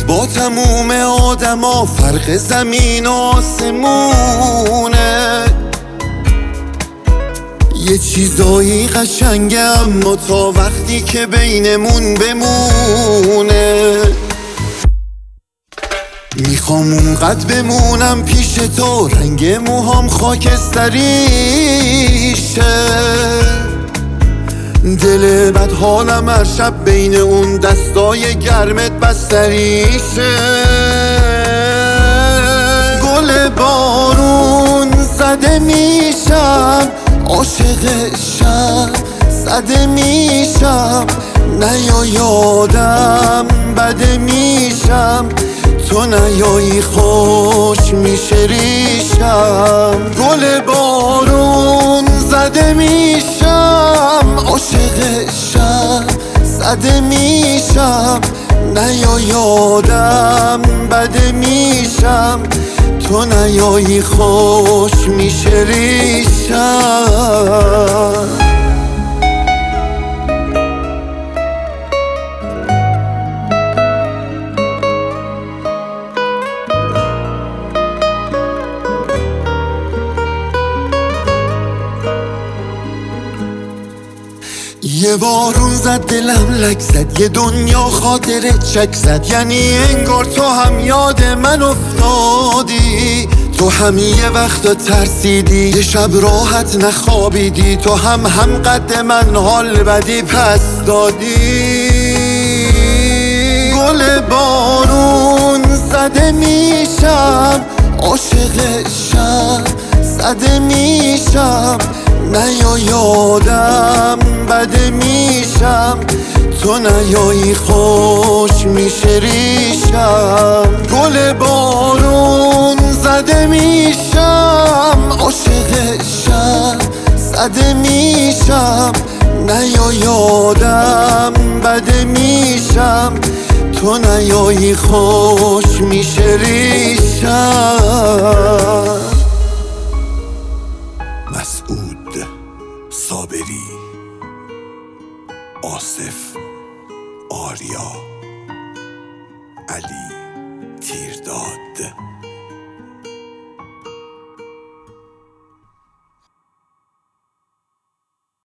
با تموم آدما فرق زمین و آسمونه. یه چیزایی قشنگه اما تا وقتی که بینمون بمونه. میخوام اونقدر بمونم پیش تو رنگ موهام خاکستریشه. دل بد حالم هر شب بین اون دستای گرمت بستریشه. گل بارون زده میشم، عاشق شب زده میشم. نیا یادم بده میشم، تو نیایی خوش میشه ریشم. گل بارون زده میشم، عاشق شب زده میشم. نیا یادم بده میشم، تو نیایی خوش میشه ریشم. یه بارون زد دلم لک زد، یه دنیا خاطره چک زد. یعنی انگار تو هم یاد من افتادی، تو هم یه وقت ترسیدی، یه شب راحت نخوابیدی. تو هم قد من حال بدی پس دادی. گل بارون زده میشم، عاشق شب زده میشم. نیا یادم بده میشم، تو نیایی خوش میشه ریشم. گل بارون زده میشم، عاشق شب زده میشم. نیا یادم بده میشم، تو نیایی خوش میشه ریشم. مسعود صابری، آصف آریا، علی تیرداد.